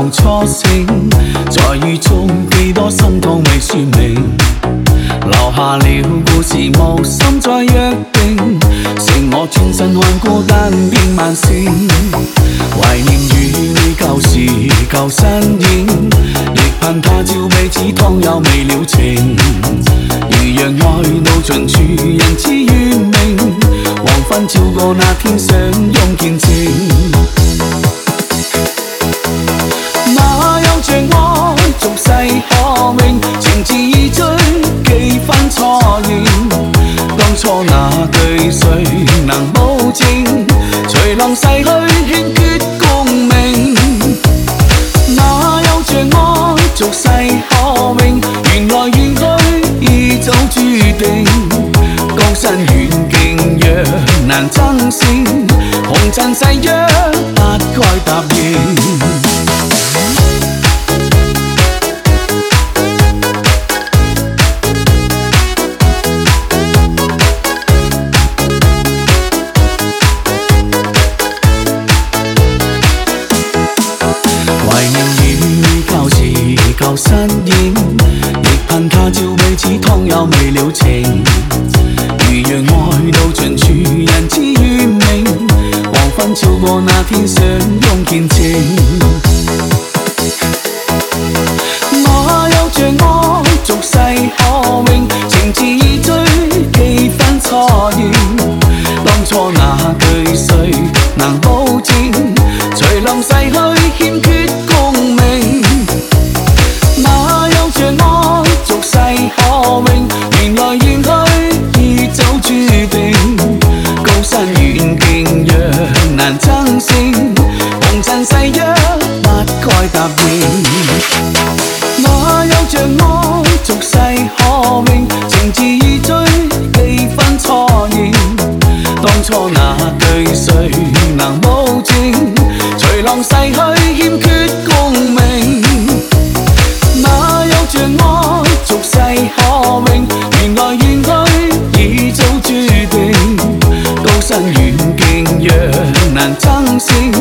同初醒，在雨中幾多心痛未說明，留下了故事無心再約定，剩我轉身看孤單變慢線，懷念與你舊時舊身影，亦盼他朝彼此湯有未了情，如讓愛到盡處人知願明，黃昏照過那天相擁見證。哪有像愛俗世可永，情字意追幾分錯認，當初那對誰能保證，隨浪逝去欠缺共鳴。哪有像愛俗世可永，緣來緣去已早注定，高山遠徑若難爭勝，紅塵誓約不該答應。舊身影，亦盼他朝彼此湯有未了情，如讓愛到盡處人知願明，黃昏照過那天相擁見證。哪有像愛俗世可永，情字意追幾分錯認，當初那對誰能保證，隨浪逝去欠缺共鳴。哪有像愛俗世可永，緣來緣去已早注定，高山遠徑若難爭勝，紅塵誓約不該答應。哪有像愛俗世可永，情字意追幾分錯認，當初那對誰能保證，隨浪逝去欠缺共鳴。哪有像愛俗世可永，緣來緣去已早注定，高山遠徑若難爭勝，